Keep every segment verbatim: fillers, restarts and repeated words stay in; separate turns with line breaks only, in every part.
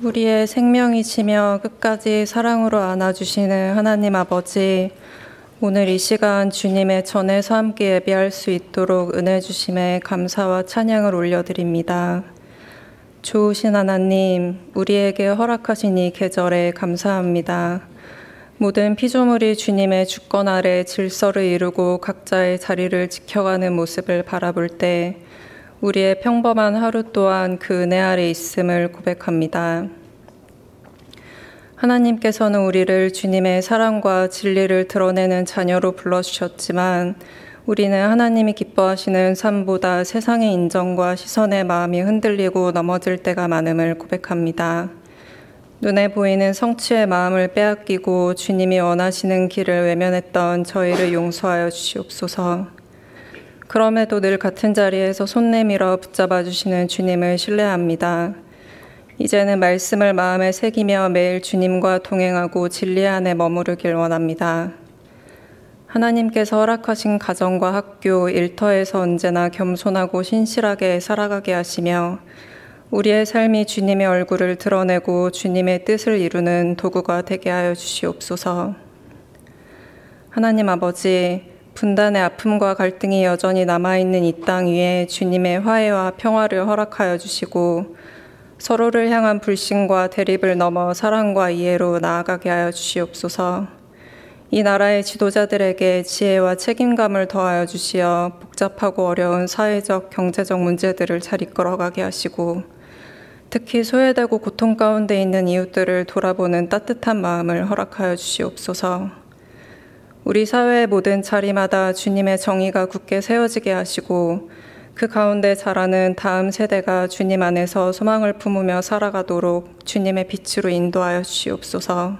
우리의 생명이시며 끝까지 사랑으로 안아주시는 하나님 아버지, 오늘 이 시간 주님의 전에서 함께 예배할 수 있도록 은혜 주심에 감사와 찬양을 올려드립니다. 좋으신 하나님, 우리에게 허락하신 이 계절에 감사합니다. 모든 피조물이 주님의 주권 아래 질서를 이루고 각자의 자리를 지켜가는 모습을 바라볼 때 우리의 평범한 하루 또한 그 은혜 아래 있음을 고백합니다. 하나님께서는 우리를 주님의 사랑과 진리를 드러내는 자녀로 불러주셨지만 우리는 하나님이 기뻐하시는 삶보다 세상의 인정과 시선에 마음이 흔들리고 넘어질 때가 많음을 고백합니다. 눈에 보이는 성취의 마음을 빼앗기고 주님이 원하시는 길을 외면했던 저희를 용서하여 주시옵소서. 그럼에도 늘 같은 자리에서 손 내밀어 붙잡아 주시는 주님을 신뢰합니다. 이제는 말씀을 마음에 새기며 매일 주님과 동행하고 진리 안에 머무르길 원합니다. 하나님께서 허락하신 가정과 학교, 일터에서 언제나 겸손하고 신실하게 살아가게 하시며 우리의 삶이 주님의 얼굴을 드러내고 주님의 뜻을 이루는 도구가 되게 하여 주시옵소서. 하나님 아버지, 분단의 아픔과 갈등이 여전히 남아있는 이 땅 위에 주님의 화해와 평화를 허락하여 주시고 서로를 향한 불신과 대립을 넘어 사랑과 이해로 나아가게 하여 주시옵소서. 이 나라의 지도자들에게 지혜와 책임감을 더하여 주시어 복잡하고 어려운 사회적, 경제적 문제들을 잘 이끌어가게 하시고 특히 소외되고 고통 가운데 있는 이웃들을 돌아보는 따뜻한 마음을 허락하여 주시옵소서. 우리 사회의 모든 자리마다 주님의 정의가 굳게 세워지게 하시고 그 가운데 자라는 다음 세대가 주님 안에서 소망을 품으며 살아가도록 주님의 빛으로 인도하여 주시옵소서.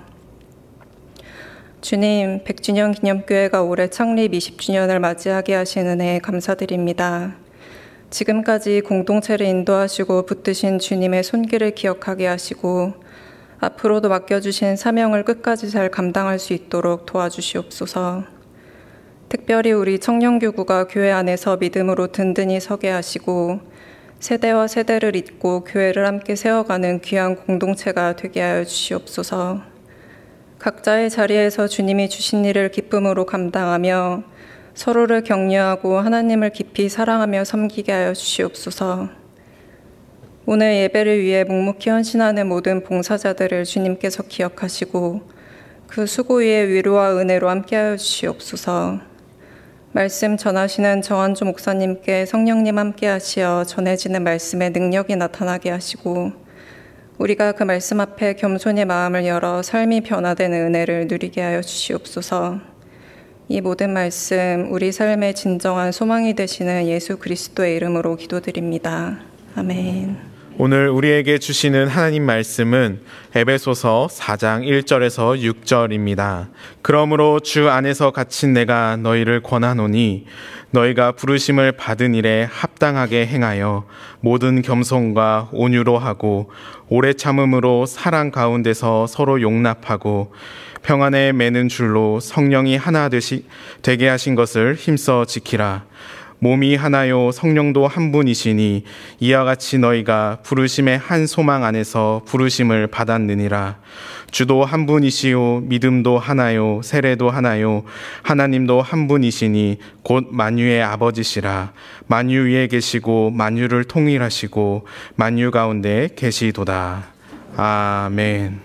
주님, 백 주년 기념교회가 올해 창립 이십 주년을 맞이하게 하신 은혜에 감사드립니다. 지금까지 공동체를 인도하시고 붙드신 주님의 손길을 기억하게 하시고 앞으로도 맡겨주신 사명을 끝까지 잘 감당할 수 있도록 도와주시옵소서. 특별히 우리 청년교구가 교회 안에서 믿음으로 든든히 서게 하시고 세대와 세대를 잇고 교회를 함께 세워가는 귀한 공동체가 되게 하여 주시옵소서. 각자의 자리에서 주님이 주신 일을 기쁨으로 감당하며 서로를 격려하고 하나님을 깊이 사랑하며 섬기게 하여 주시옵소서. 오늘 예배를 위해 묵묵히 헌신하는 모든 봉사자들을 주님께서 기억하시고 그 수고 위에 위로와 은혜로 함께하여 주시옵소서. 말씀 전하시는 정한주 목사님께 성령님 함께하시어 전해지는 말씀의 능력이 나타나게 하시고 우리가 그 말씀 앞에 겸손히 마음을 열어 삶이 변화되는 은혜를 누리게 하여 주시옵소서. 이 모든 말씀 우리 삶의 진정한 소망이 되시는 예수 그리스도의 이름으로 기도드립니다. 아멘.
오늘 우리에게 주시는 하나님 말씀은 에베소서 사 장 일 절에서 육 절입니다. 그러므로 주 안에서 갇힌 내가 너희를 권하노니 너희가 부르심을 받은 일에 합당하게 행하여 모든 겸손과 온유로 하고 오래 참음으로 사랑 가운데서 서로 용납하고 평안에 매는 줄로 성령이 하나 되시, 되게 하신 것을 힘써 지키라. 몸이 하나요 성령도 한 분이시니 이와 같이 너희가 부르심의 한 소망 안에서 부르심을 받았느니라. 주도 한 분이시요 믿음도 하나요 세례도 하나요 하나님도 한 분이시니 곧 만유의 아버지시라. 만유 위에 계시고 만유를 통일하시고 만유 가운데 계시도다. 아멘.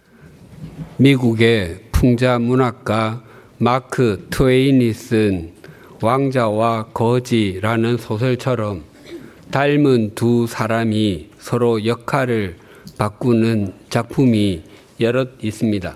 미국의 풍자 문학가 마크 트웨인이 쓴 왕자와 거지라는 소설처럼 닮은 두 사람이 서로 역할을 바꾸는 작품이 여럿 있습니다.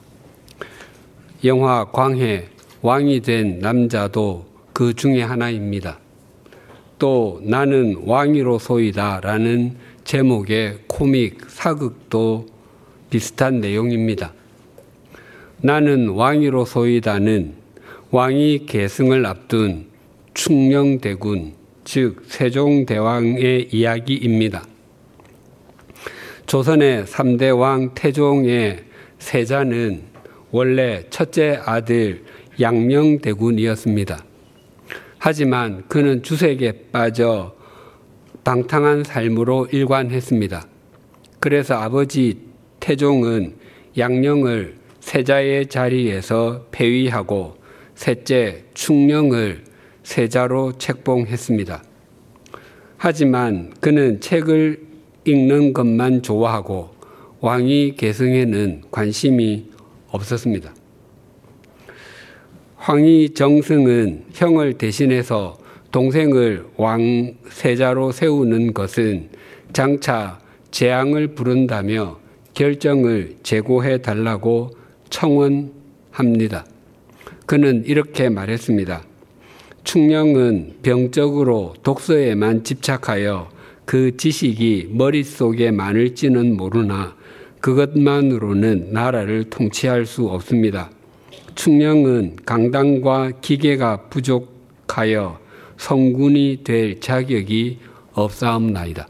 영화 광해 왕이 된 남자도 그 중에 하나입니다. 또 나는 왕이로소이다 라는 제목의 코믹 사극도 비슷한 내용입니다. 나는 왕이로소이다는 왕이 계승을 앞둔 충녕대군, 즉 세종대왕의 이야기입니다. 조선의 삼 대 왕 태종의 세자는 원래 첫째 아들 양명대군이었습니다. 하지만 그는 주색에 빠져 방탕한 삶으로 일관했습니다. 그래서 아버지 태종은 양령을 세자의 자리에서 폐위하고 셋째 충령을 세자로 책봉했습니다. 하지만 그는 책을 읽는 것만 좋아하고 왕위 계승에는 관심이 없었습니다. 황희 정승은 형을 대신해서 동생을 왕세자로 세우는 것은 장차 재앙을 부른다며 결정을 재고해 달라고 청원합니다. 그는 이렇게 말했습니다. 충령은 병적으로 독서에만 집착하여 그 지식이 머릿속에 많을지는 모르나 그것만으로는 나라를 통치할 수 없습니다. 충령은 강단과 기계가 부족하여 성군이 될 자격이 없사옵나이다.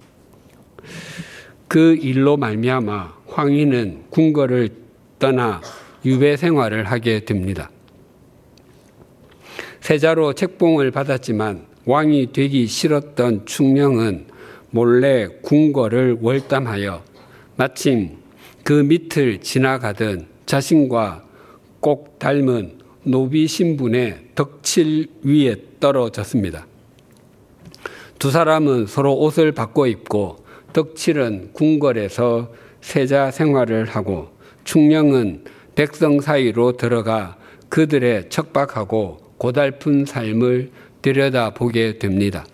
그 일로 말미암아 황희는 궁궐을 떠나 유배 생활을 하게 됩니다. 세자로 책봉을 받았지만 왕이 되기 싫었던 충령은 몰래 궁궐을 월담하여 마침 그 밑을 지나가던 자신과 꼭 닮은 노비 신분의 덕칠 위에 떨어졌습니다. 두 사람은 서로 옷을 바꿔 입고 덕칠은 궁궐에서 세자 생활을 하고 충령은 백성 사이로 들어가 그들의 척박하고 고달픈 삶을 들여다보게 됩니다.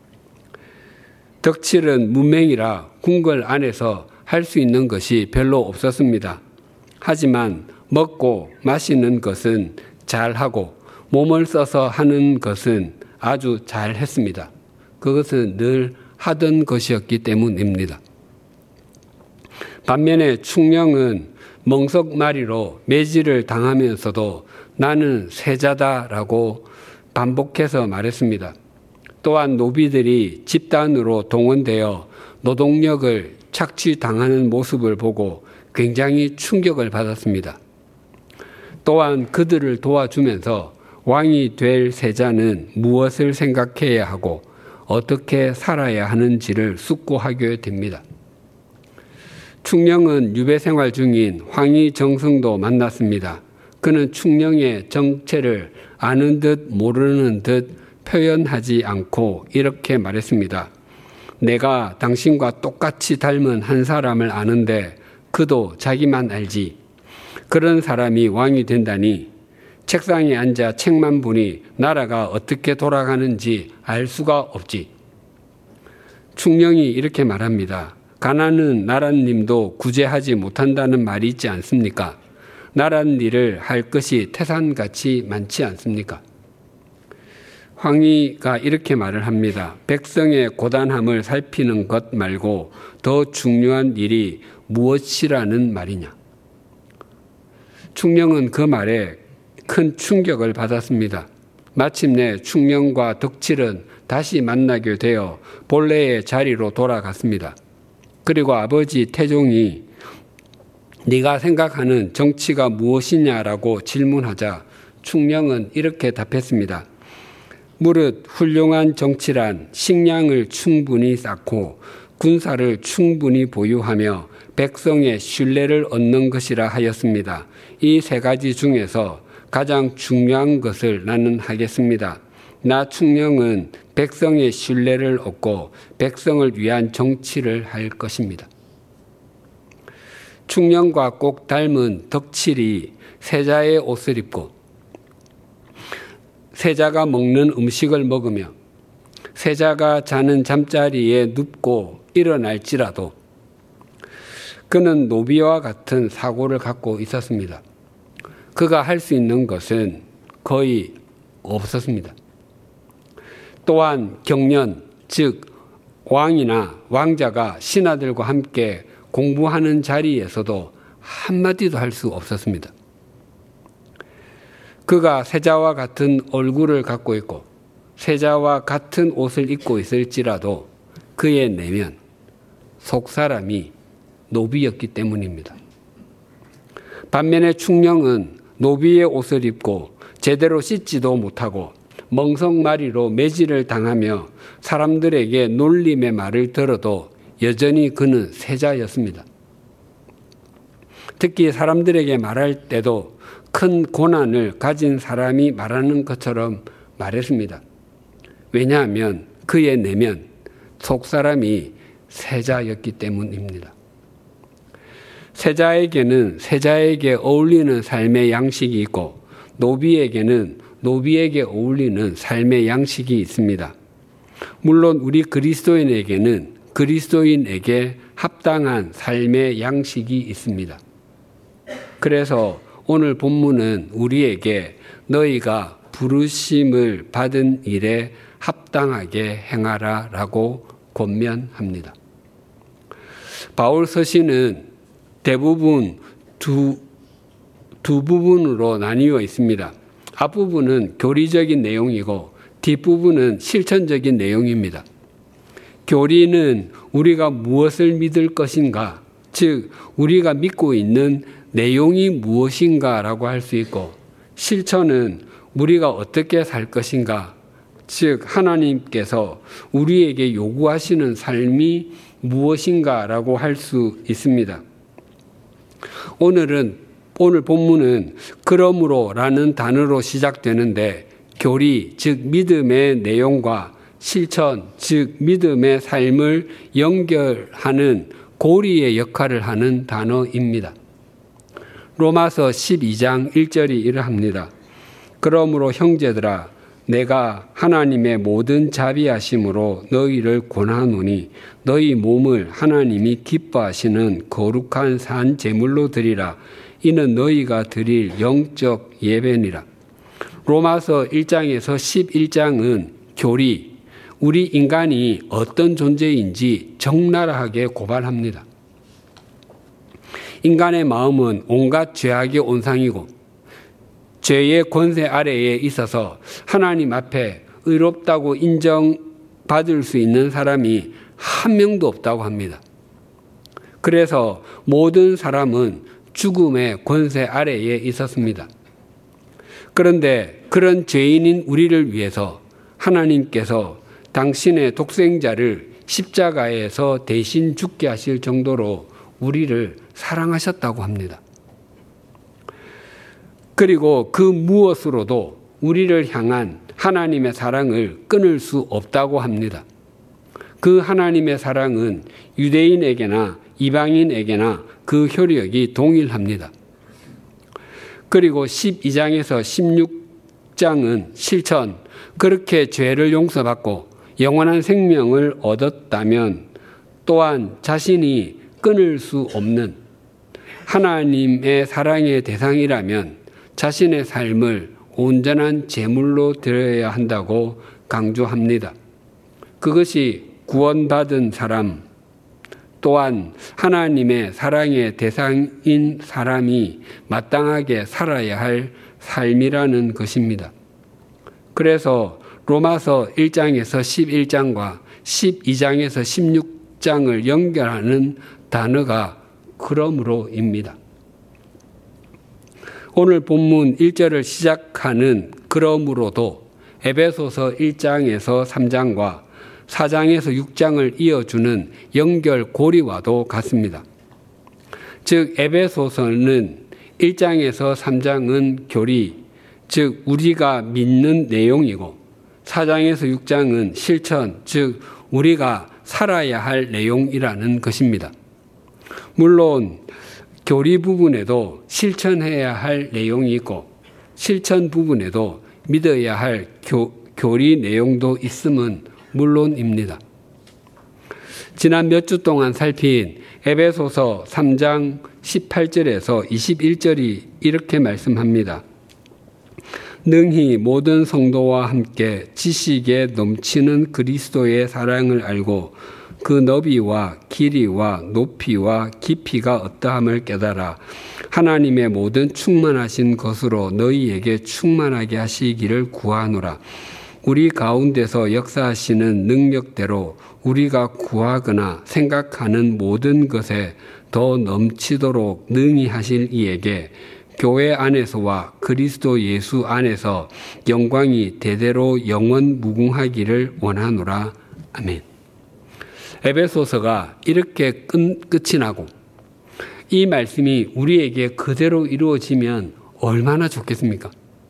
덕칠은 문맹이라 궁궐 안에서 할 수 있는 것이 별로 없었습니다. 하지만 먹고 마시는 것은 잘하고 몸을 써서 하는 것은 아주 잘했습니다. 그것은 늘 하던 것이었기 때문입니다. 반면에 충령은 멍석마리로 매질을 당하면서도 나는 세자다라고 반복해서 말했습니다. 또한 노비들이 집단으로 동원되어 노동력을 착취당하는 모습을 보고 굉장히 충격을 받았습니다. 또한 그들을 도와주면서 왕이 될 세자는 무엇을 생각해야 하고 어떻게 살아야 하는지를 숙고하게 됩니다. 충령은 유배 생활 중인 황희 정승도 만났습니다. 그는 충령의 정체를 아는 듯 모르는 듯 표현하지 않고 이렇게 말했습니다. 내가 당신과 똑같이 닮은 한 사람을 아는데 그도 자기만 알지. 그런 사람이 왕이 된다니 책상에 앉아 책만 보니 나라가 어떻게 돌아가는지 알 수가 없지. 충령이 이렇게 말합니다. 가난은 나랏님도 구제하지 못한다는 말이 있지 않습니까? 나랏일을 할 것이 태산같이 많지 않습니까? 황희가 이렇게 말을 합니다. 백성의 고단함을 살피는 것 말고 더 중요한 일이 무엇이라는 말이냐? 충령은 그 말에 큰 충격을 받았습니다. 마침내 충령과 덕칠은 다시 만나게 되어 본래의 자리로 돌아갔습니다. 그리고 아버지 태종이 네가 생각하는 정치가 무엇이냐라고 질문하자 충령은 이렇게 답했습니다. 무릇 훌륭한 정치란 식량을 충분히 쌓고 군사를 충분히 보유하며 백성의 신뢰를 얻는 것이라 하였습니다. 이 세 가지 중에서 가장 중요한 것을 나는 하겠습니다. 나 충령은 백성의 신뢰를 얻고 백성을 위한 정치를 할 것입니다. 충령과 꼭 닮은 덕칠이 세자의 옷을 입고 세자가 먹는 음식을 먹으며 세자가 자는 잠자리에 눕고 일어날지라도 그는 노비와 같은 사고를 갖고 있었습니다. 그가 할 수 있는 것은 거의 없었습니다. 또한 경련, 즉 왕이나 왕자가 신하들과 함께 공부하는 자리에서도 한마디도 할 수 없었습니다. 그가 세자와 같은 얼굴을 갖고 있고 세자와 같은 옷을 입고 있을지라도 그의 내면, 속사람이 노비였기 때문입니다. 반면에 충령은 노비의 옷을 입고 제대로 씻지도 못하고 멍석마리로 매질을 당하며 사람들에게 놀림의 말을 들어도 여전히 그는 세자였습니다. 특히 사람들에게 말할 때도 큰 고난을 가진 사람이 말하는 것처럼 말했습니다. 왜냐하면 그의 내면 속사람이 세자였기 때문입니다. 세자에게는 세자에게 어울리는 삶의 양식이 있고 노비에게는 노비에게 어울리는 삶의 양식이 있습니다. 물론 우리 그리스도인에게는 그리스도인에게 합당한 삶의 양식이 있습니다. 그래서 오늘 본문은 우리에게 너희가 부르심을 받은 일에 합당하게 행하라 라고 권면합니다. 바울 서신은 대부분 두, 두 부분으로 나뉘어 있습니다. 앞부분은 교리적인 내용이고 뒷부분은 실천적인 내용입니다. 교리는 우리가 무엇을 믿을 것인가, 즉 우리가 믿고 있는 내용이 무엇인가라고 할 수 있고, 실천은 우리가 어떻게 살 것인가, 즉 하나님께서 우리에게 요구하시는 삶이 무엇인가라고 할 수 있습니다. 오늘은 오늘 본문은 그러므로라는 단어로 시작되는데 교리, 즉 믿음의 내용과 실천, 즉 믿음의 삶을 연결하는 고리의 역할을 하는 단어입니다. 로마서 십이 장 일 절이 이러합니다. 그러므로 형제들아 내가 하나님의 모든 자비하심으로 너희를 권하노니 너희 몸을 하나님이 기뻐하시는 거룩한 산 제물로 드리라. 이는 너희가 드릴 영적 예배니라. 로마서 일 장에서 십일 장은 교리, 우리 인간이 어떤 존재인지 적나라하게 고발합니다. 인간의 마음은 온갖 죄악의 온상이고 죄의 권세 아래에 있어서 하나님 앞에 의롭다고 인정받을 수 있는 사람이 한 명도 없다고 합니다. 그래서 모든 사람은 죽음의 권세 아래에 있었습니다. 그런데 그런 죄인인 우리를 위해서 하나님께서 당신의 독생자를 십자가에서 대신 죽게 하실 정도로 우리를 사랑하셨다고 합니다. 그리고 그 무엇으로도 우리를 향한 하나님의 사랑을 끊을 수 없다고 합니다. 그 하나님의 사랑은 유대인에게나 이방인에게나 그 효력이 동일합니다. 그리고 십이 장에서 십육 장은 실천, 그렇게 죄를 용서받고 영원한 생명을 얻었다면 또한 자신이 끊을 수 없는 하나님의 사랑의 대상이라면 자신의 삶을 온전한 제물로 드려야 한다고 강조합니다. 그것이 구원받은 사람, 또한 하나님의 사랑의 대상인 사람이 마땅하게 살아야 할 삶이라는 것입니다. 그래서 로마서 일 장에서 십일 장과 십이 장에서 십육 장을 연결하는 단어가 그러므로입니다. 오늘 본문 일 절을 시작하는 그러므로도 에베소서 일 장에서 삼 장과 사 장에서 육 장을 이어주는 연결 고리와도 같습니다. 즉 에베소서는 일 장에서 삼 장은 교리, 즉 우리가 믿는 내용이고 사 장에서 육 장은 실천, 즉 우리가 살아야 할 내용이라는 것입니다. 물론 교리 부분에도 실천해야 할 내용이 있고 실천 부분에도 믿어야 할 교, 교리 내용도 있음은 물론입니다. 지난 몇 주 동안 살핀 에베소서 삼 장 십팔 절에서 이십일 절이 이렇게 말씀합니다. 능히 모든 성도와 함께 지식에 넘치는 그리스도의 사랑을 알고 그 너비와 길이와 높이와 깊이가 어떠함을 깨달아 하나님의 모든 충만하신 것으로 너희에게 충만하게 하시기를 구하노라. 우리 가운데서 역사하시는 능력대로 우리가 구하거나 생각하는 모든 것에 더 넘치도록 능히 하실 이에게 교회 안에서와 그리스도 예수 안에서 영광이 대대로 영원 무궁하기를 원하노라. 아멘. 에베소서가 이렇게 끝, 끝이 나고 이 말씀이 우리에게 그대로 이루어지면 얼마나 좋겠습니까?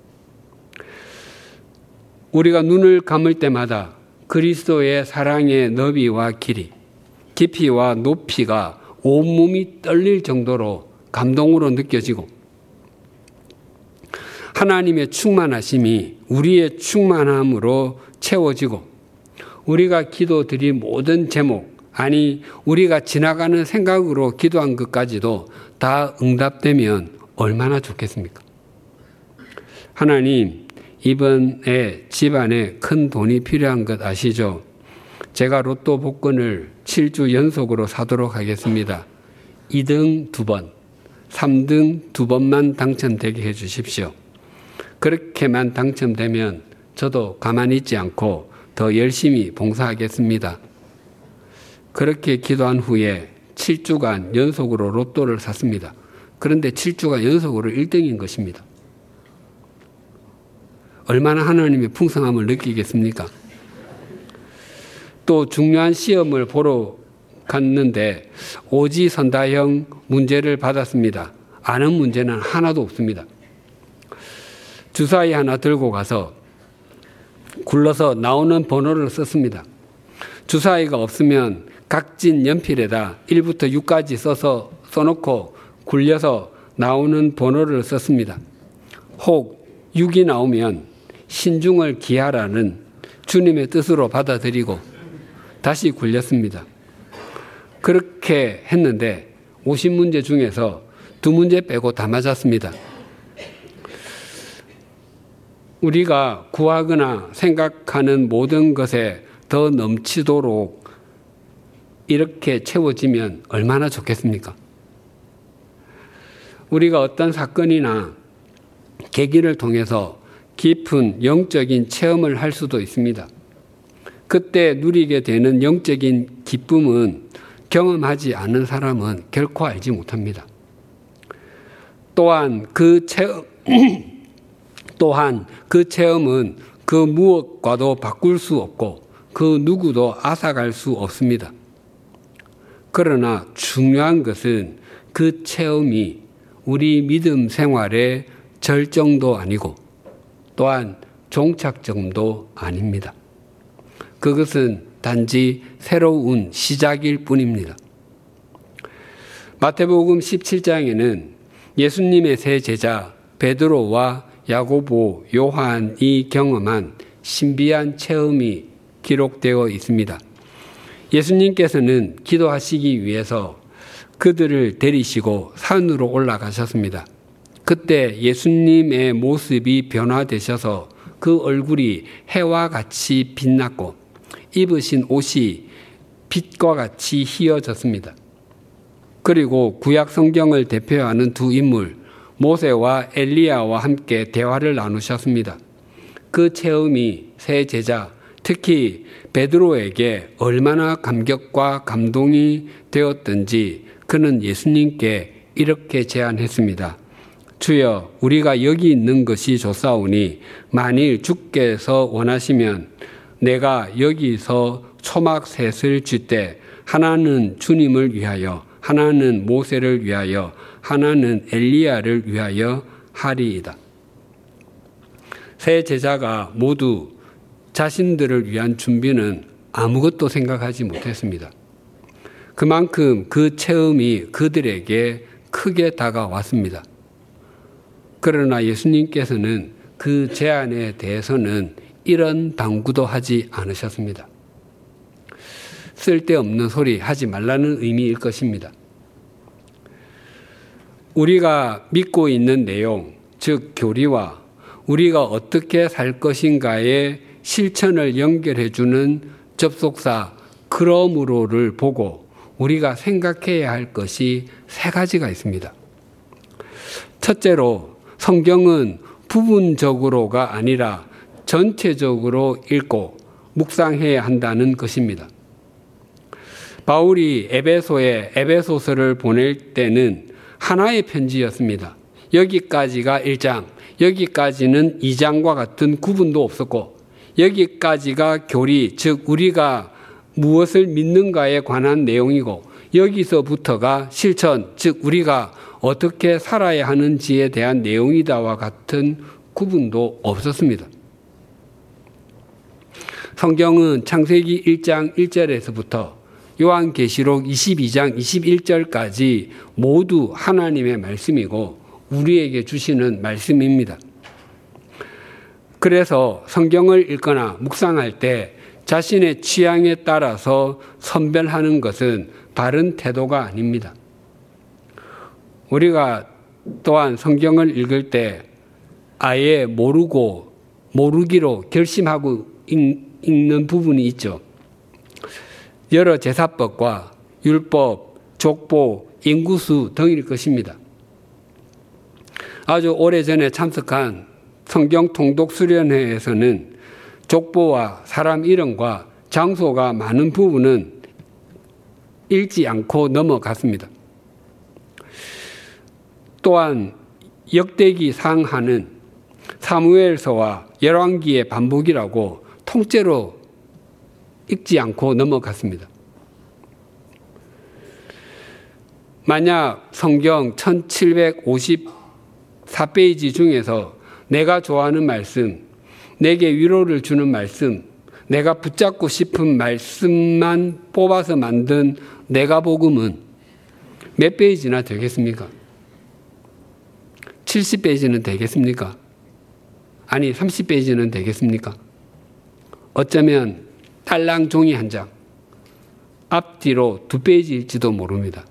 우리가 눈을 감을 때마다 그리스도의 사랑의 너비와 길이, 깊이와 높이가 온몸이 떨릴 정도로 감동으로 느껴지고 하나님의 충만하심이 우리의 충만함으로 채워지고 우리가 기도드린 모든 제목, 아니 우리가 지나가는 생각으로 기도한 것까지도 다 응답되면 얼마나 좋겠습니까? 하나님, 이번에 집안에 큰 돈이 필요한 것 아시죠? 제가 로또 복권을 칠 주 연속으로 사도록 하겠습니다. 이 등 두 번, 삼 등 두 번만 당첨되게 해 주십시오. 그렇게만 당첨되면 저도 가만히 있지 않고 더 열심히 봉사하겠습니다. 그렇게 기도한 후에 칠 주간 연속으로 로또를 샀습니다. 그런데 칠 주간 연속으로 일 등인 것입니다. 얼마나 하나님의 풍성함을 느끼겠습니까? 또 중요한 시험을 보러 갔는데 오지선다형 문제를 받았습니다. 아는 문제는 하나도 없습니다. 주사위 하나 들고 가서 굴러서 나오는 번호를 썼습니다. 주사위가 없으면 각진 연필에다 일부터 육까지 써서 써놓고 굴려서 나오는 번호를 썼습니다. 혹 육이 나오면 신중을 기하라는 주님의 뜻으로 받아들이고 다시 굴렸습니다. 그렇게 했는데 오십 문제 중에서 두 문제 빼고 다 맞았습니다. 우리가 구하거나 생각하는 모든 것에 더 넘치도록 이렇게 채워지면 얼마나 좋겠습니까? 우리가 어떤 사건이나 계기를 통해서 깊은 영적인 체험을 할 수도 있습니다. 그때 누리게 되는 영적인 기쁨은 경험하지 않은 사람은 결코 알지 못합니다. 또한 그 체험, 또한 그 체험은 그 무엇과도 바꿀 수 없고 그 누구도 앗아갈 수 없습니다. 그러나 중요한 것은 그 체험이 우리 믿음 생활의 절정도 아니고 또한 종착점도 아닙니다. 그것은 단지 새로운 시작일 뿐입니다. 마태복음 십칠 장에는 예수님의 세 제자 베드로와 야고보, 요한이 경험한 신비한 체험이 기록되어 있습니다. 예수님께서는 기도하시기 위해서 그들을 데리시고 산으로 올라가셨습니다. 그때 예수님의 모습이 변화되셔서 그 얼굴이 해와 같이 빛났고 입으신 옷이 빛과 같이 희어졌습니다. 그리고 구약 성경을 대표하는 두 인물 모세와 엘리야와 함께 대화를 나누셨습니다. 그 체험이 세 제자, 특히 베드로에게 얼마나 감격과 감동이 되었던지 그는 예수님께 이렇게 제안했습니다. 주여, 우리가 여기 있는 것이 좋사오니 만일 주께서 원하시면 내가 여기서 초막 셋을 줄 때 하나는 주님을 위하여, 하나는 모세를 위하여, 하나는 엘리야를 위하여 하리이다. 세 제자가 모두 자신들을 위한 준비는 아무것도 생각하지 못했습니다. 그만큼 그 체험이 그들에게 크게 다가왔습니다. 그러나 예수님께서는 그 제안에 대해서는 이런 당부도 하지 않으셨습니다. 쓸데없는 소리 하지 말라는 의미일 것입니다. 우리가 믿고 있는 내용, 즉 교리와 우리가 어떻게 살 것인가의 실천을 연결해주는 접속사 그러므로를 보고 우리가 생각해야 할 것이 세 가지가 있습니다. 첫째로 성경은 부분적으로가 아니라 전체적으로 읽고 묵상해야 한다는 것입니다. 바울이 에베소에 에베소서를 보낼 때는 하나의 편지였습니다. 여기까지가 일 장, 여기까지는 이 장과 같은 구분도 없었고 여기까지가 교리, 즉 우리가 무엇을 믿는가에 관한 내용이고 여기서부터가 실천, 즉 우리가 어떻게 살아야 하는지에 대한 내용이다와 같은 구분도 없었습니다. 성경은 창세기 일 장 일 절에서부터 요한계시록 이십이 장 이십일 절까지 모두 하나님의 말씀이고 우리에게 주시는 말씀입니다. 그래서 성경을 읽거나 묵상할 때 자신의 취향에 따라서 선별하는 것은 바른 태도가 아닙니다. 우리가 또한 성경을 읽을 때 아예 모르고 모르기로 결심하고 읽는 부분이 있죠. 여러 제사법과 율법, 족보, 인구수 등일 것입니다. 아주 오래전에 참석한 성경 통독 수련회에서는 족보와 사람 이름과 장소가 많은 부분은 읽지 않고 넘어갔습니다. 또한 역대기 상하는 사무엘서와 열왕기의 반복이라고 통째로 읽지 않고 넘어갔습니다. 만약 성경 천칠백오십사 페이지 중에서 내가 좋아하는 말씀, 내게 위로를 주는 말씀, 내가 붙잡고 싶은 말씀만 뽑아서 만든 내가복음은 몇 페이지나 되겠습니까? 칠십 페이지는 되겠습니까? 아니 삼십 페이지는 되겠습니까? 어쩌면 딸랑 종이 한 장, 앞뒤로 두 페이지일지도 모릅니다.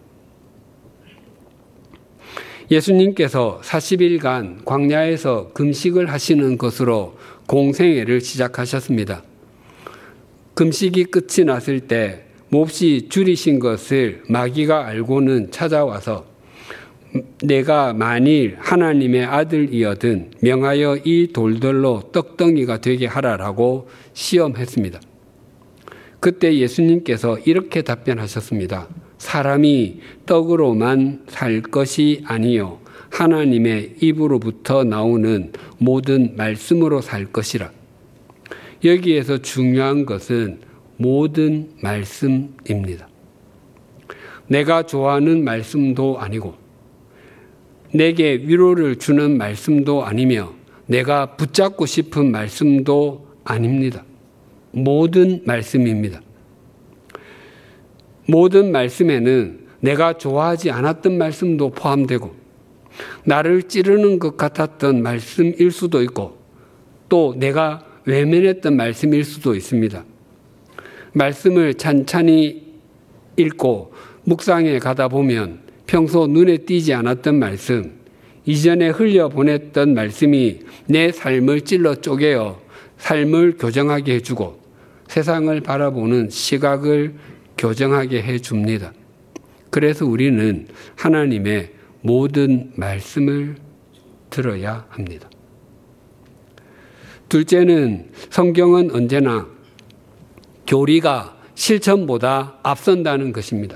예수님께서 사십 일간 광야에서 금식을 하시는 것으로 공생애를 시작하셨습니다. 금식이 끝이 났을 때 몹시 줄이신 것을 마귀가 알고는 찾아와서 내가 만일 하나님의 아들이어든 명하여 이 돌들로 떡덩이가 되게 하라라고 시험했습니다. 그때 예수님께서 이렇게 답변하셨습니다. 사람이 떡으로만 살 것이 아니요 하나님의 입으로부터 나오는 모든 말씀으로 살 것이라. 여기에서 중요한 것은 모든 말씀입니다. 내가 좋아하는 말씀도 아니고 내게 위로를 주는 말씀도 아니며 내가 붙잡고 싶은 말씀도 아닙니다. 모든 말씀입니다. 모든 말씀에는 내가 좋아하지 않았던 말씀도 포함되고 나를 찌르는 것 같았던 말씀일 수도 있고 또 내가 외면했던 말씀일 수도 있습니다. 말씀을 찬찬히 읽고 묵상에 가다 보면 평소 눈에 띄지 않았던 말씀, 이전에 흘려보냈던 말씀이 내 삶을 찔러 쪼개어 삶을 교정하게 해주고 세상을 바라보는 시각을 교정하게 해줍니다. 그래서 우리는 하나님의 모든 말씀을 들어야 합니다. 둘째는 성경은 언제나 교리가 실천보다 앞선다는 것입니다.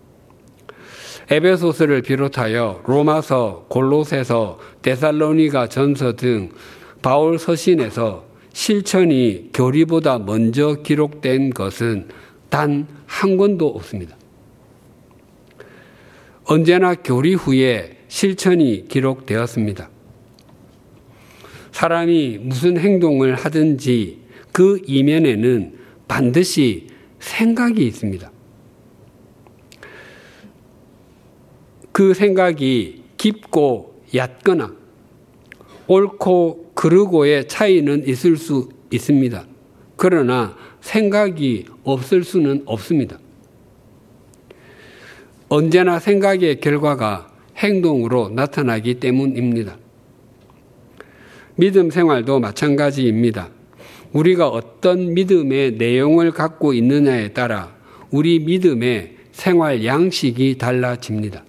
에베소서를 비롯하여 로마서, 골로새서, 데살로니가 전서 등 바울 서신에서 실천이 교리보다 먼저 기록된 것은 단 한 권도 없습니다. 언제나 교리 후에 실천이 기록되었습니다. 사람이 무슨 행동을 하든지 그 이면에는 반드시 생각이 있습니다. 그 생각이 깊고 얕거나 옳고 그르고의 차이는 있을 수 있습니다. 그러나 생각이 없을 수는 없습니다. 언제나 생각의 결과가 행동으로 나타나기 때문입니다. 믿음 생활도 마찬가지입니다. 우리가 어떤 믿음의 내용을 갖고 있느냐에 따라 우리 믿음의 생활 양식이 달라집니다.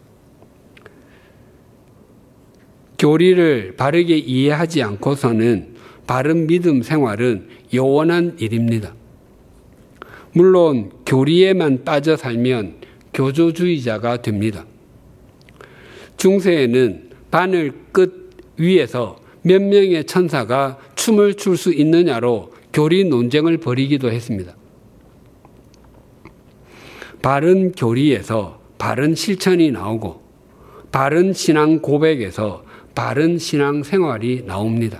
교리를 바르게 이해하지 않고서는 바른 믿음 생활은 요원한 일입니다. 물론 교리에만 빠져 살면 교조주의자가 됩니다. 중세에는 바늘 끝 위에서 몇 명의 천사가 춤을 출 수 있느냐로 교리 논쟁을 벌이기도 했습니다. 바른 교리에서 바른 실천이 나오고 바른 신앙 고백에서 바른 신앙 생활이 나옵니다.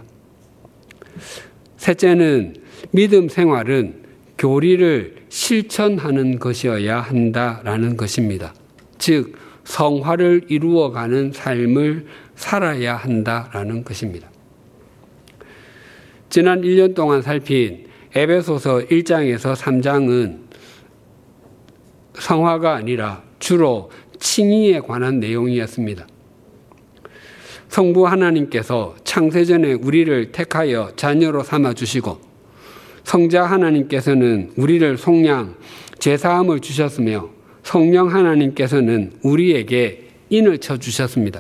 셋째는 믿음 생활은 교리를 실천하는 것이어야 한다라는 것입니다. 즉 성화를 이루어가는 삶을 살아야 한다라는 것입니다. 지난 일 년 동안 살핀 에베소서 일 장에서 삼 장은 성화가 아니라 주로 칭의에 관한 내용이었습니다. 성부 하나님께서 창세전에 우리를 택하여 자녀로 삼아주시고 성자 하나님께서는 우리를 속량 죄사함을 주셨으며 성령 하나님께서는 우리에게 인을 쳐주셨습니다.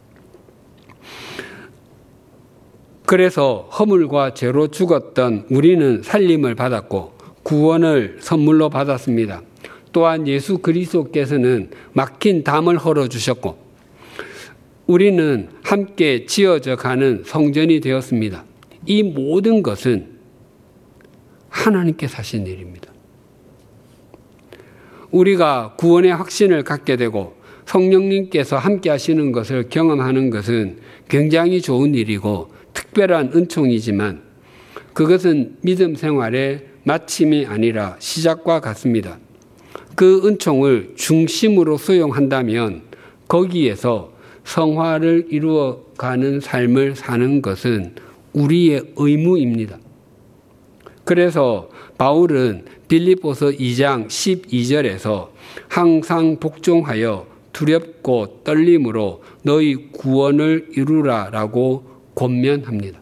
그래서 허물과 죄로 죽었던 우리는 살림을 받았고 구원을 선물로 받았습니다. 또한 예수 그리스도께서는 막힌 담을 헐어주셨고 우리는 함께 지어져 가는 성전이 되었습니다. 이 모든 것은 하나님께서 하신 일입니다. 우리가 구원의 확신을 갖게 되고 성령님께서 함께 하시는 것을 경험하는 것은 굉장히 좋은 일이고 특별한 은총이지만 그것은 믿음 생활의 마침이 아니라 시작과 같습니다. 그 은총을 중심으로 수용한다면 거기에서 성화를 이루어가는 삶을 사는 것은 우리의 의무입니다. 그래서 바울은 빌립보서 이 장 십이 절에서 항상 복종하여 두렵고 떨림으로 너희 구원을 이루라라고 권면합니다.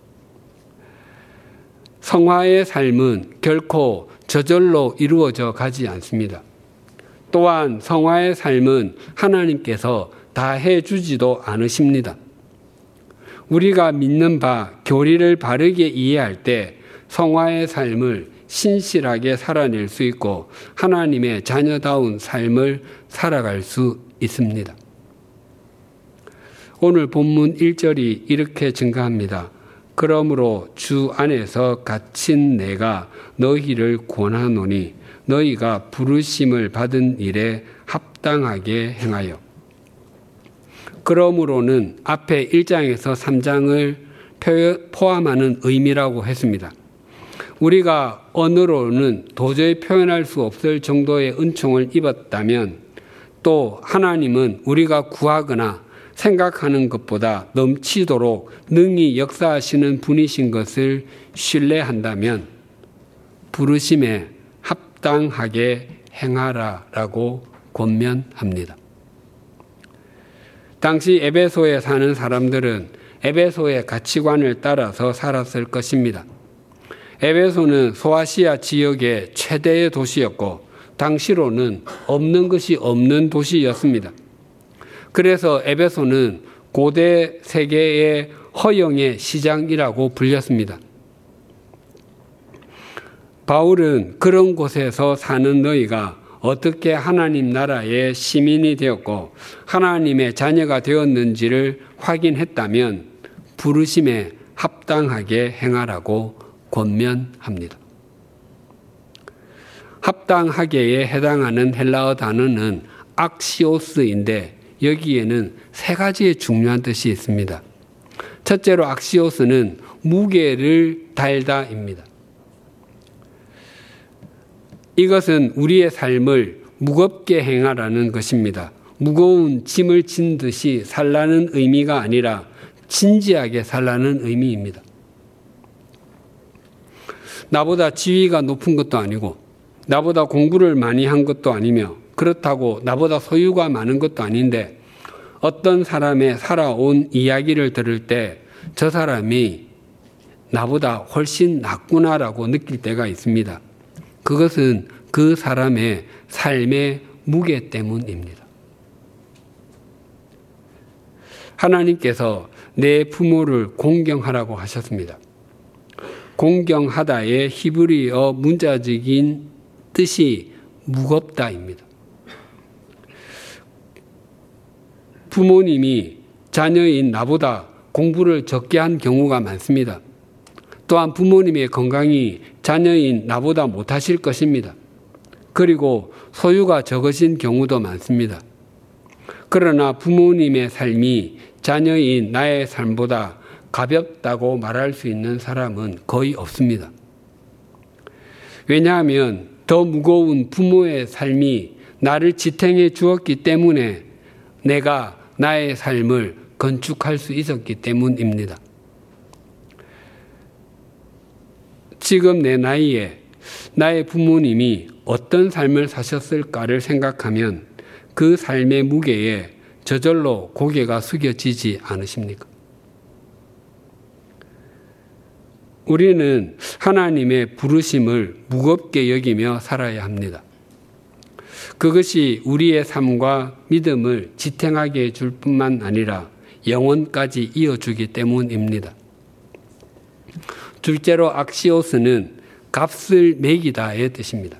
성화의 삶은 결코 저절로 이루어져 가지 않습니다. 또한 성화의 삶은 하나님께서 다 해주지도 않으십니다. 우리가 믿는 바 교리를 바르게 이해할 때 성화의 삶을 신실하게 살아낼 수 있고 하나님의 자녀다운 삶을 살아갈 수 있습니다. 오늘 본문 일 절이 이렇게 증가합니다. 그러므로 주 안에서 갇힌 내가 너희를 권하노니 너희가 부르심을 받은 일에 합당하게 행하여. 그러므로는 앞에 일 장에서 삼 장을 포함하는 의미라고 했습니다. 우리가 언어로는 도저히 표현할 수 없을 정도의 은총을 입었다면 또 하나님은 우리가 구하거나 생각하는 것보다 넘치도록 능히 역사하시는 분이신 것을 신뢰한다면 부르심에 합당하게 행하라라고 권면합니다. 당시 에베소에 사는 사람들은 에베소의 가치관을 따라서 살았을 것입니다. 에베소는 소아시아 지역의 최대의 도시였고 당시로는 없는 것이 없는 도시였습니다. 그래서 에베소는 고대 세계의 허영의 시장이라고 불렸습니다. 바울은 그런 곳에서 사는 너희가 어떻게 하나님 나라의 시민이 되었고 하나님의 자녀가 되었는지를 확인했다면 부르심에 합당하게 행하라고 권면합니다. 합당하게에 해당하는 헬라어 단어는 악시오스인데 여기에는 세 가지의 중요한 뜻이 있습니다. 첫째로 악시오스는 무게를 달다입니다. 이것은 우리의 삶을 무겁게 행하라는 것입니다. 무거운 짐을 진 듯이 살라는 의미가 아니라 진지하게 살라는 의미입니다. 나보다 지위가 높은 것도 아니고 나보다 공부를 많이 한 것도 아니며 그렇다고 나보다 소유가 많은 것도 아닌데 어떤 사람의 살아온 이야기를 들을 때 저 사람이 나보다 훨씬 낫구나라고 느낄 때가 있습니다. 그것은 그 사람의 삶의 무게 때문입니다. 하나님께서 내 부모를 공경하라고 하셨습니다. 공경하다의 히브리어 문자적인 뜻이 무겁다입니다. 부모님이 자녀인 나보다 공부를 적게 한 경우가 많습니다. 또한 부모님의 건강이 자녀인 나보다 못하실 것입니다. 그리고 소유가 적으신 경우도 많습니다. 그러나 부모님의 삶이 자녀인 나의 삶보다 가볍다고 말할 수 있는 사람은 거의 없습니다. 왜냐하면 더 무거운 부모의 삶이 나를 지탱해 주었기 때문에 내가 나의 삶을 건축할 수 있었기 때문입니다. 지금 내 나이에 나의 부모님이 어떤 삶을 사셨을까를 생각하면 그 삶의 무게에 저절로 고개가 숙여지지 않으십니까? 우리는 하나님의 부르심을 무겁게 여기며 살아야 합니다. 그것이 우리의 삶과 믿음을 지탱하게 해줄 뿐만 아니라 영원까지 이어주기 때문입니다. 둘째로 악시오스는 값을 매기다의 뜻입니다.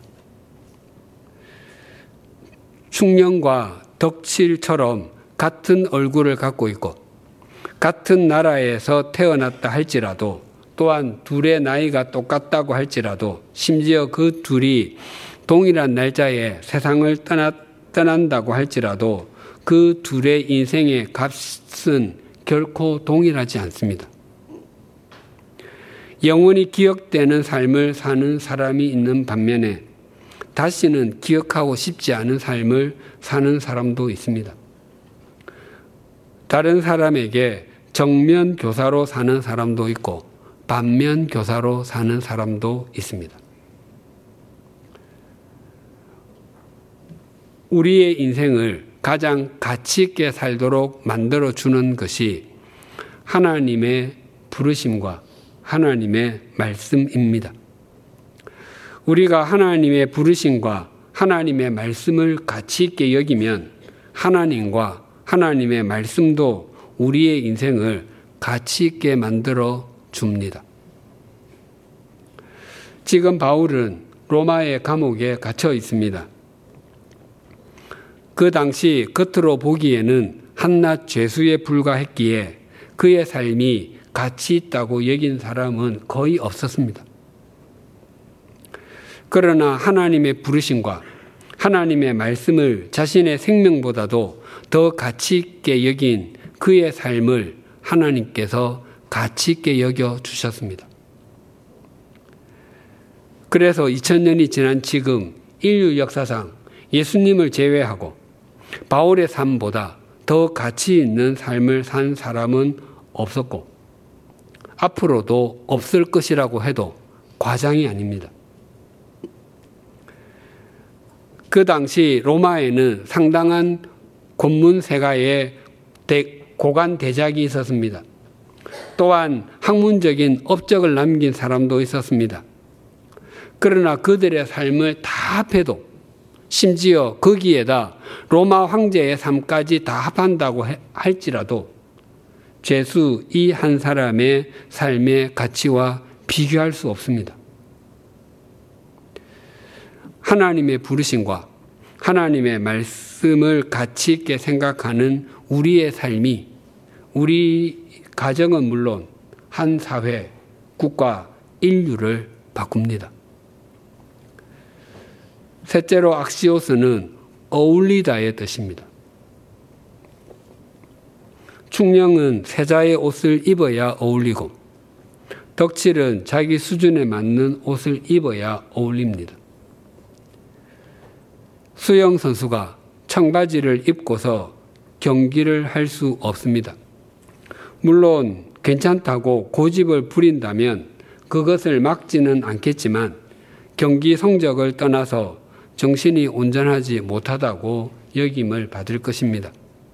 충령과 덕칠처럼 같은 얼굴을 갖고 있고 같은 나라에서 태어났다 할지라도 또한 둘의 나이가 똑같다고 할지라도 심지어 그 둘이 동일한 날짜에 세상을 떠나, 떠난다고 할지라도 그 둘의 인생의 값은 결코 동일하지 않습니다. 영원히 기억되는 삶을 사는 사람이 있는 반면에 다시는 기억하고 싶지 않은 삶을 사는 사람도 있습니다. 다른 사람에게 정면 교사로 사는 사람도 있고 반면 교사로 사는 사람도 있습니다. 우리의 인생을 가장 가치 있게 살도록 만들어주는 것이 하나님의 부르심과 하나님의 말씀입니다. 우리가 하나님의 부르심과 하나님의 말씀을 가치 있게 여기면 하나님과 하나님의 말씀도 우리의 인생을 가치 있게 만들어 줍니다. 지금 바울은 로마의 감옥에 갇혀 있습니다. 그 당시 겉으로 보기에는 한낱 죄수에 불과했기에 그의 삶이 가치 있다고 여긴 사람은 거의 없었습니다. 그러나 하나님의 부르심과 하나님의 말씀을 자신의 생명보다도 더 가치 있게 여긴 그의 삶을 하나님께서 가치 있게 여겨 주셨습니다. 그래서 이천 년이 지난 지금 인류 역사상 예수님을 제외하고 바울의 삶보다 더 가치 있는 삶을 산 사람은 없었고 앞으로도 없을 것이라고 해도 과장이 아닙니다. 그 당시 로마에는 상당한 권문세가의 고관 대작이 있었습니다. 또한 학문적인 업적을 남긴 사람도 있었습니다. 그러나 그들의 삶을 다 합해도 심지어 거기에다 로마 황제의 삶까지 다 합한다고 할지라도 죄수 이 한 사람의 삶의 가치와 비교할 수 없습니다. 하나님의 부르심과 하나님의 말씀을 가치 있게 생각하는 우리의 삶이 우리 가정은 물론 한 사회, 국가, 인류를 바꿉니다. 셋째로 악시오스는 어울리다의 뜻입니다. 충령은 세자의 옷을 입어야 어울리고 덕칠은 자기 수준에 맞는 옷을 입어야 어울립니다. 수영 선수가 청바지를 입고서 경기를 할 수 없습니다. 물론 괜찮다고 고집을 부린다면 그것을 막지는 않겠지만 경기 성적을 떠나서 정신이 온전하지 못하다고 여김을 받을 것입니다.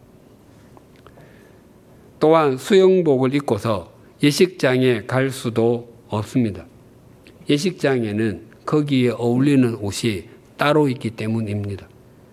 또한 수영복을 입고서 예식장에 갈 수도 없습니다. 예식장에는 거기에 어울리는 옷이 따로 있기 때문입니다.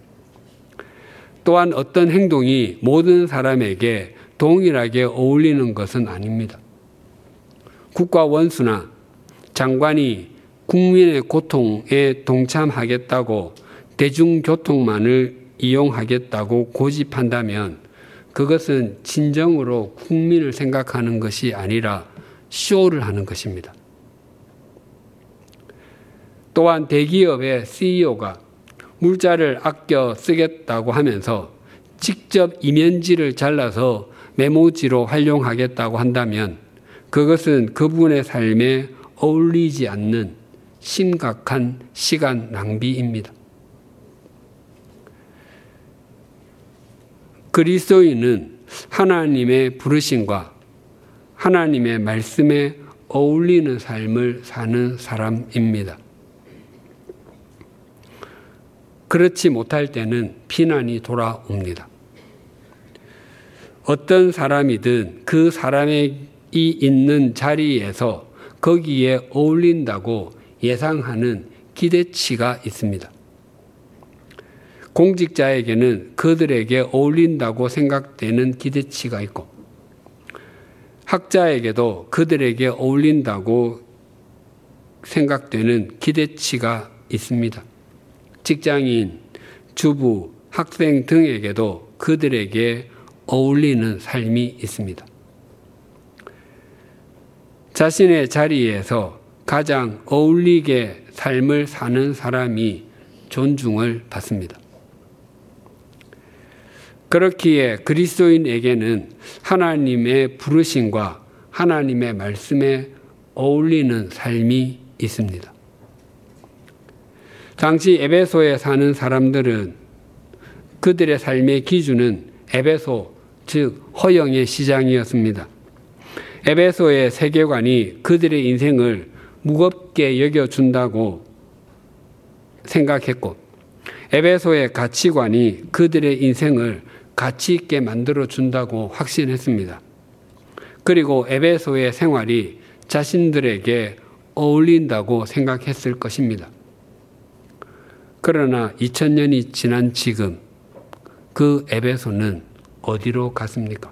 또한 어떤 행동이 모든 사람에게 동일하게 어울리는 것은 아닙니다. 국가 원수나 장관이 국민의 고통에 동참하겠다고 대중교통만을 이용하겠다고 고집한다면 그것은 진정으로 국민을 생각하는 것이 아니라 쇼를 하는 것입니다. 또한 대기업의 씨이오가 물자를 아껴 쓰겠다고 하면서 직접 이면지를 잘라서 메모지로 활용하겠다고 한다면 그것은 그분의 삶에 어울리지 않는 심각한 시간 낭비입니다. 그리스도인은 하나님의 부르심과 하나님의 말씀에 어울리는 삶을 사는 사람입니다. 그렇지 못할 때는 비난이 돌아옵니다. 어떤 사람이든 그 사람이 있는 자리에서 거기에 어울린다고 예상하는 기대치가 있습니다. 공직자에게는 그들에게 어울린다고 생각되는 기대치가 있고 학자에게도 그들에게 어울린다고 생각되는 기대치가 있습니다. 직장인, 주부, 학생 등에게도 그들에게 어울리는 삶이 있습니다. 자신의 자리에서 가장 어울리게 삶을 사는 사람이 존중을 받습니다. 그렇기에 그리스도인에게는 하나님의 부르심과 하나님의 말씀에 어울리는 삶이 있습니다. 당시 에베소에 사는 사람들은 그들의 삶의 기준은 에베소, 즉 허영의 시장이었습니다. 에베소의 세계관이 그들의 인생을 무겁게 여겨준다고 생각했고 에베소의 가치관이 그들의 인생을 가치 있게 만들어준다고 확신했습니다. 그리고 에베소의 생활이 자신들에게 어울린다고 생각했을 것입니다. 그러나 이천 년이 지난 지금 그 에베소는 어디로 갔습니까?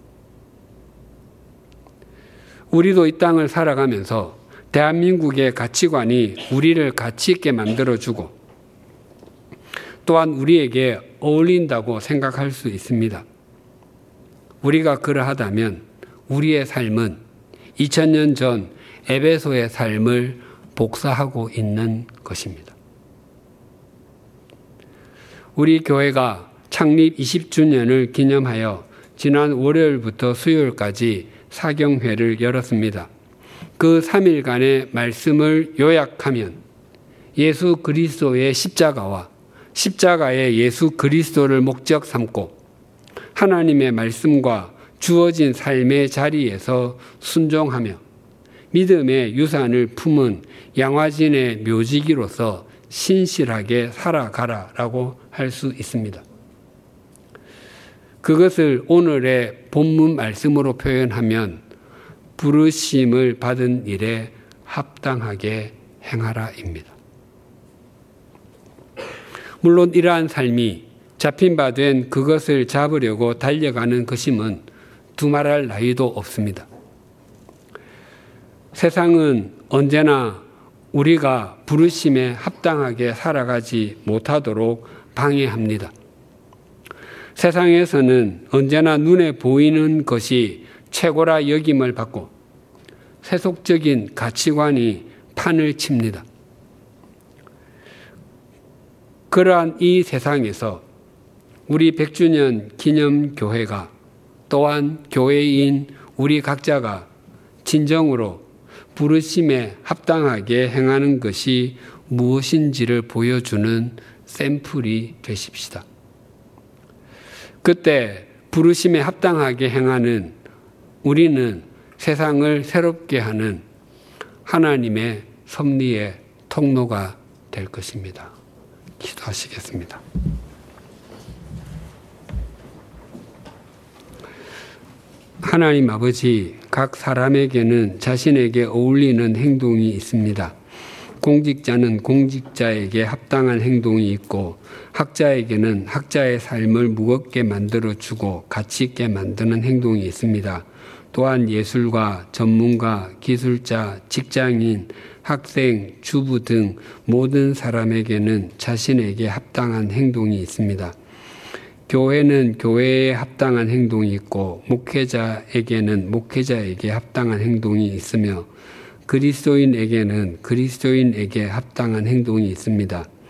우리도 이 땅을 살아가면서 대한민국의 가치관이 우리를 가치 있게 만들어주고 또한 우리에게 어울린다고 생각할 수 있습니다. 우리가 그러하다면 우리의 삶은 이천 년 전 에베소의 삶을 복사하고 있는 것입니다. 우리 교회가 창립 이십 주년을 기념하여 지난 월요일부터 수요일까지 사경회를 열었습니다. 그 삼 일간의 말씀을 요약하면 예수 그리스도의 십자가와 십자가의 예수 그리스도를 목적 삼고 하나님의 말씀과 주어진 삶의 자리에서 순종하며 믿음의 유산을 품은 양화진의 묘지기로서 신실하게 살아가라라고 할 수 있습니다. 그것을 오늘의 본문 말씀으로 표현하면 부르심을 받은 일에 합당하게 행하라입니다. 물론 이러한 삶이 잡힌 바 된 그것을 잡으려고 달려가는 것임은 두말할 나위도 없습니다. 세상은 언제나 우리가 부르심에 합당하게 살아가지 못하도록 방해합니다. 세상에서는 언제나 눈에 보이는 것이 최고라 여김을 받고 세속적인 가치관이 판을 칩니다. 그러한 이 세상에서 우리 백 주년 기념교회가 또한 교회인 우리 각자가 진정으로 부르심에 합당하게 행하는 것이 무엇인지를 보여주는 샘플이 되십시다. 그때 부르심에 합당하게 행하는 우리는 세상을 새롭게 하는 하나님의 섭리의 통로가 될 것입니다. 기도하시겠습니다. 하나님 아버지, 각 사람에게는 자신에게 어울리는 행동이 있습니다. 공직자는 공직자에게 합당한 행동이 있고 학자에게는 학자의 삶을 무겁게 만들어주고 가치 있게 만드는 행동이 있습니다. 또한 예술가, 전문가, 기술자, 직장인, 학생, 주부 등 모든 사람에게는 자신에게 합당한 행동이 있습니다. 교회는 교회에 합당한 행동이 있고 목회자에게는 목회자에게 합당한 행동이 있으며 그리스도인에게는 그리스도인에게 합당한 행동이 있습니다.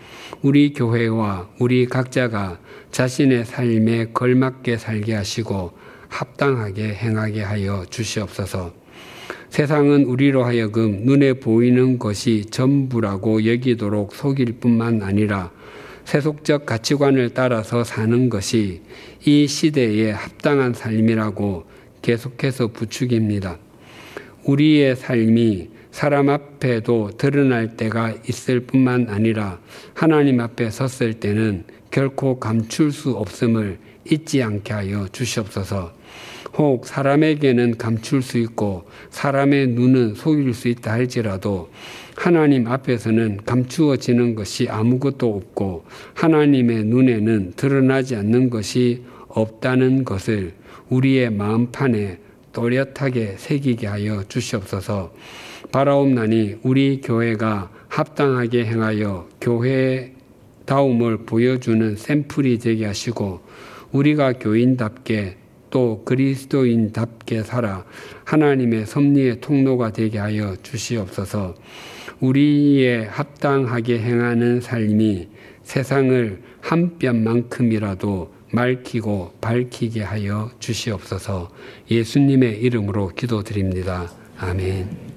우리 교회와 우리 각자가 자신의 삶에 걸맞게 살게 하시고 합당하게 행하게 하여 주시옵소서. 세상은 우리로 하여금 눈에 보이는 것이 전부라고 여기도록 속일 뿐만 아니라 세속적 가치관을 따라서 사는 것이 이 시대에 합당한 삶이라고 계속해서 부추깁니다. 우리의 삶이 사람 앞에도 드러날 때가 있을 뿐만 아니라 하나님 앞에 섰을 때는 결코 감출 수 없음을 잊지 않게 하여 주시옵소서. 혹 사람에게는 감출 수 있고 사람의 눈은 속일 수 있다 할지라도 하나님 앞에서는 감추어지는 것이 아무것도 없고 하나님의 눈에는 드러나지 않는 것이 없다는 것을 우리의 마음판에 또렷하게 새기게 하여 주시옵소서. 바라옵나니 우리 교회가 합당하게 행하여 교회다움을 보여주는 샘플이 되게 하시고 우리가 교인답게 또 그리스도인답게 살아 하나님의 섭리의 통로가 되게 하여 주시옵소서. 우리의 합당하게 행하는 삶이 세상을 한 뼘만큼이라도 맑히고 밝히게 하여 주시옵소서. 예수님의 이름으로 기도드립니다. 아멘.